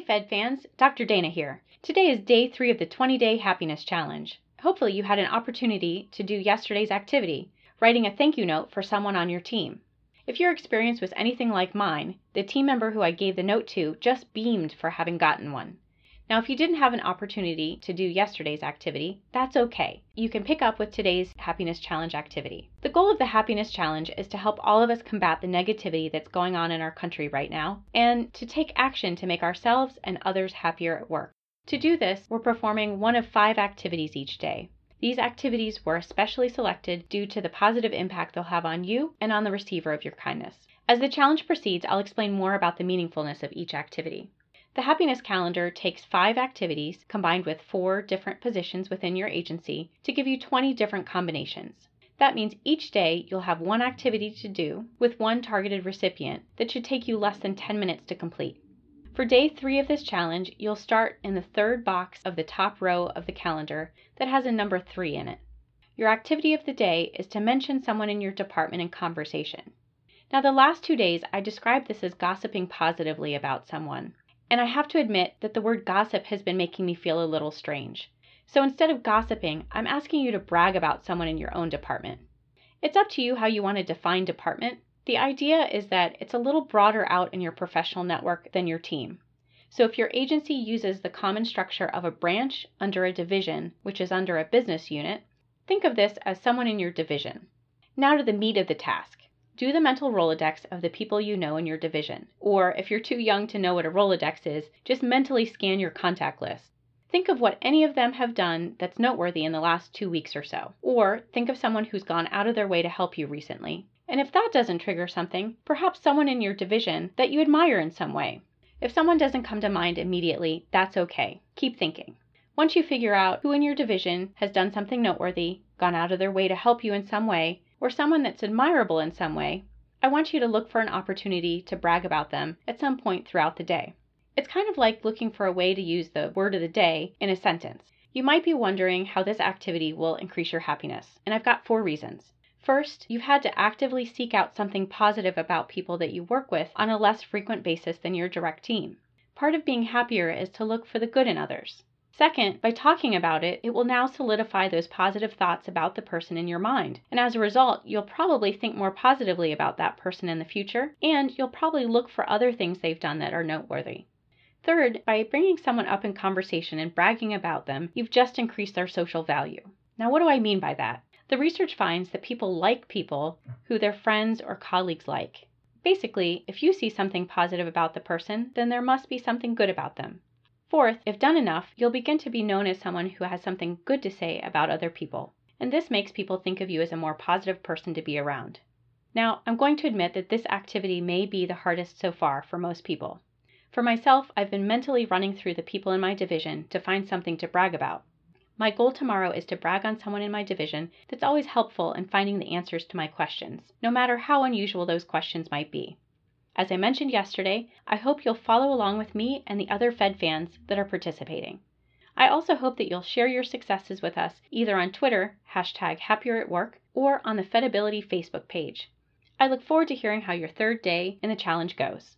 Hey Fed fans, Dr. Dana here. Today is day 3 of the 20-day happiness challenge. Hopefully you had an opportunity to do yesterday's activity, writing a thank you note for someone on your team. If your experience was anything like mine, the team member who I gave the note to just beamed for having gotten one. Now, if you didn't have an opportunity to do yesterday's activity, that's okay. You can pick up with today's happiness challenge activity. The goal of the happiness challenge is to help all of us combat the negativity that's going on in our country right now, and to take action to make ourselves and others happier at work. To do this, we're performing one of 5 activities each day. These activities were especially selected due to the positive impact they'll have on you and on the receiver of your kindness. As the challenge proceeds, I'll explain more about the meaningfulness of each activity. The happiness calendar takes 5 activities combined with 4 different positions within your agency to give you 20 different combinations. That means each day you'll have one activity to do with one targeted recipient that should take you less than 10 minutes to complete. For day 3 of this challenge, you'll start in the 3rd box of the top row of the calendar that has a number 3 in it. Your activity of the day is to mention someone in your department in conversation. Now, the last 2 days I described this as gossiping positively about someone. And I have to admit that the word gossip has been making me feel a little strange. So instead of gossiping, I'm asking you to brag about someone in your own department. It's up to you how you want to define department. The idea is that it's a little broader out in your professional network than your team. So if your agency uses the common structure of a branch under a division, which is under a business unit, think of this as someone in your division. Now to the meat of the task. Do the mental Rolodex of the people you know in your division. Or if you're too young to know what a Rolodex is, just mentally scan your contact list. Think of what any of them have done that's noteworthy in the last 2 weeks or so. Or think of someone who's gone out of their way to help you recently. And if that doesn't trigger something, perhaps someone in your division that you admire in some way. If someone doesn't come to mind immediately, that's okay. Keep thinking. Once you figure out who in your division has done something noteworthy, gone out of their way to help you in some way, or someone that's admirable in some way, I want you to look for an opportunity to brag about them at some point throughout the day. It's kind of like looking for a way to use the word of the day in a sentence. You might be wondering how this activity will increase your happiness, and I've got 4 reasons. First, you've had to actively seek out something positive about people that you work with on a less frequent basis than your direct team. Part of being happier is to look for the good in others. Second, by talking about it, it will now solidify those positive thoughts about the person in your mind. And as a result, you'll probably think more positively about that person in the future, and you'll probably look for other things they've done that are noteworthy. Third, by bringing someone up in conversation and bragging about them, you've just increased their social value. Now, what do I mean by that? The research finds that people like people who their friends or colleagues like. Basically, if you see something positive about the person, then there must be something good about them. Fourth, if done enough, you'll begin to be known as someone who has something good to say about other people, and this makes people think of you as a more positive person to be around. Now, I'm going to admit that this activity may be the hardest so far for most people. For myself, I've been mentally running through the people in my division to find something to brag about. My goal tomorrow is to brag on someone in my division that's always helpful in finding the answers to my questions, no matter how unusual those questions might be. As I mentioned yesterday, I hope you'll follow along with me and the other Fed fans that are participating. I also hope that you'll share your successes with us either on Twitter, #HappierAtWork, or on the Fedability Facebook page. I look forward to hearing how your 3rd day in the challenge goes.